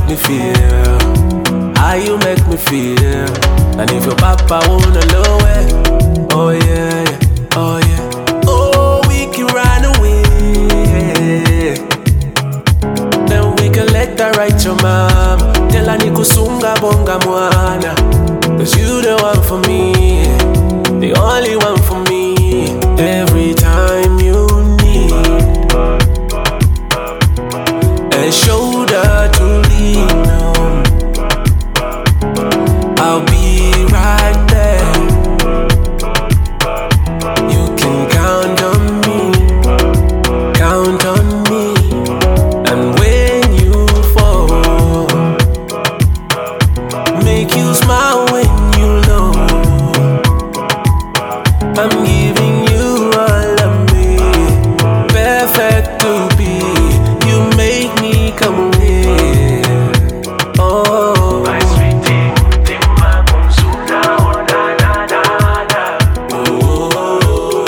me feel, how you make me feel. And if your papa wanna know it, oh yeah, yeah, oh yeah, oh we can run away. Then we can let her write your mom. Tell her ni kusunga bonga mwana. Cause you the one for me, the only one for me. Every time you need a shoulder to lean on, I'll be right there. You can count on me, count on me. And when you fall, make you smile when you know I'm giving you all of me, perfect to be. You make me come here. Oh, my sweetie, Tima Mumsuna, oh na na na na. Oh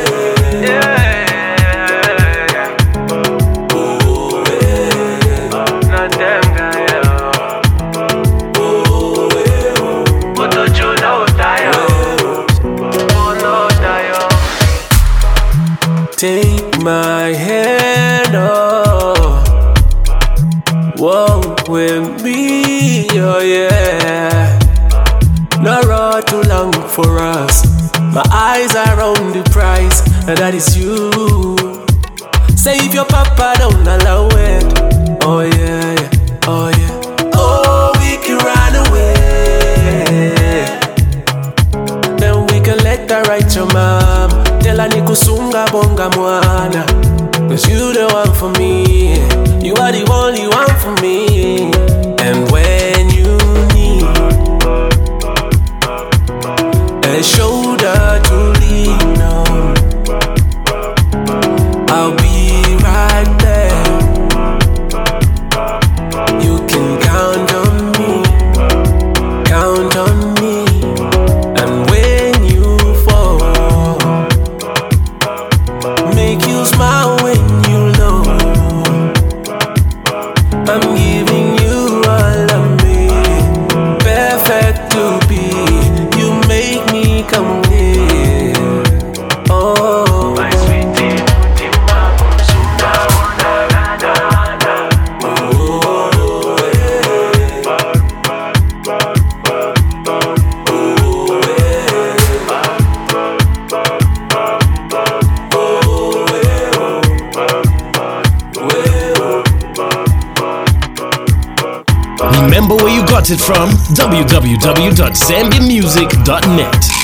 yeah. Oh yeah. Not them guy. Oh yeah. But don't you know that? Take my hand, oh, walk with me, oh yeah. No road too long for us. My eyes are on the prize, and that is you. Say if your papa don't allow it, oh yeah, yeah, oh yeah. Oh, we can run away. Then we can let her write your mom. Tell her ni kusunga bonga mwana. Cause you the one for me, you are the only one for me. And when you need a shoulder to lean on, I'll be right there. You can count on me, count on me. And when you fall, make you smile when you know I'm giving you all of me, perfect to be. You make me come here. Oh, my sweetie, Tima Mumsuna, oh na na na na. Oh yeah. Remember where you got it from? www.zambiamusic.net.